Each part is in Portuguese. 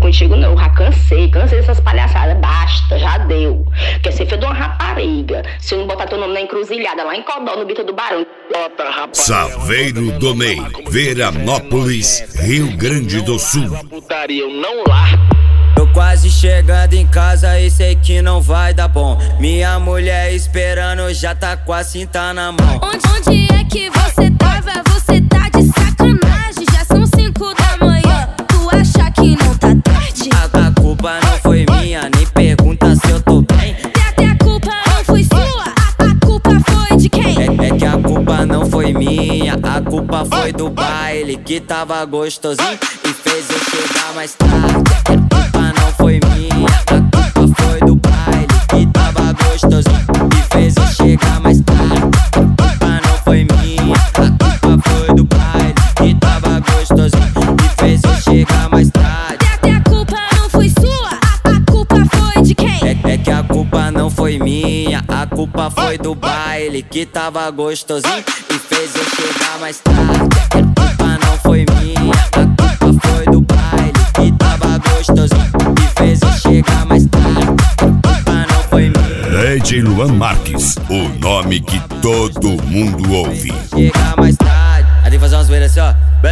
contigo não, eu já cansei dessas palhaçadas, basta, já deu. Quer ser feito de uma rapariga, se eu não botar teu nome na encruzilhada, lá em Codó, no Bito do Barão. Bota, rapaz. Saveiro do Ney, Veranópolis, Rio Grande do Sul. Putaria, eu não largo. Tô quase chegando em casa e sei que não vai dar bom. Minha mulher esperando, já tá com a cinta na mão. Onde é que você tava? Você tá de sacanagem. Já são 5 da manhã, tu acha que não tá tarde? A culpa não foi minha, nem pergunta se eu tô bem. Até a culpa não foi sua, a culpa foi de quem? É que a culpa não foi minha, a culpa foi do baile que tava gostosinho e fez eu chegar mais tarde. A culpa não foi minha, a culpa foi do baile que tava gostosinho e fez eu chegar mais tarde. A culpa não foi minha, a culpa foi do baile que tava gostosinho e fez eu chegar mais tarde. Até a culpa não foi sua, a culpa foi de quem? É que a culpa não foi minha, a culpa foi do baile que tava gostosinho e fez eu chegar mais tarde. A culpa não foi minha, a culpa foi do baile que tava gostosinho e fez eu chegar mais tarde. A culpa não foi minha. DJ Luan Marques, o nome que todo mundo ouve. Chegar mais tarde. Aí tem que fazer umas zoeiras assim, ó.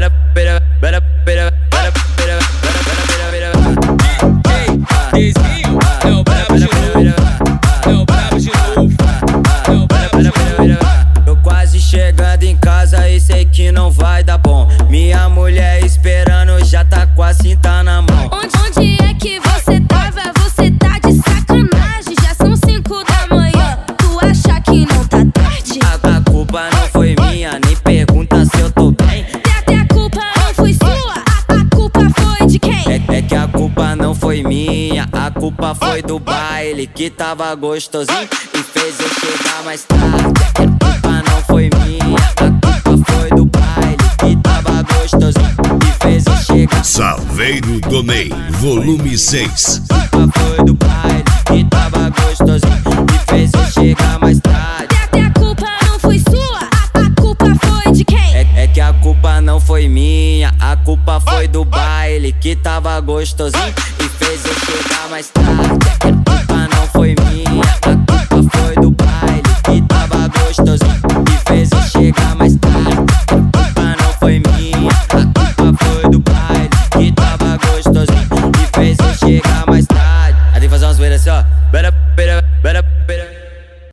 Desvio, é o brabo de novo. É o brabo de novo. É o brabo de novo. Tô quase chegando em casa e sei que não vai dar bom. Minha mulher esperando, já tá com a cinta na mão. Onde é que você tava? Você tá de sacanagem. Já são 5 da manhã, tu acha que não tá tarde? A culpa não foi minha, nem pergunta se eu tô bem. Até a culpa não foi sua, a culpa foi de quem? É que a culpa não foi minha, a culpa foi do baile que tava gostosinho e fez eu chegar mais tarde. A culpa não foi minha, a culpa foi do baile que tava gostosinho e fez eu chegar. Saveiro do Ney, volume 6. A culpa foi do baile que tava gostosinho e fez eu chegar mais tarde. Até a culpa não foi sua, a culpa foi de quem? É que a culpa não foi minha, a culpa foi do baile que tava gostosinho e fez eu chegar mais tarde. A culpa não foi minha, a culpa foi do baile que tava gostosinho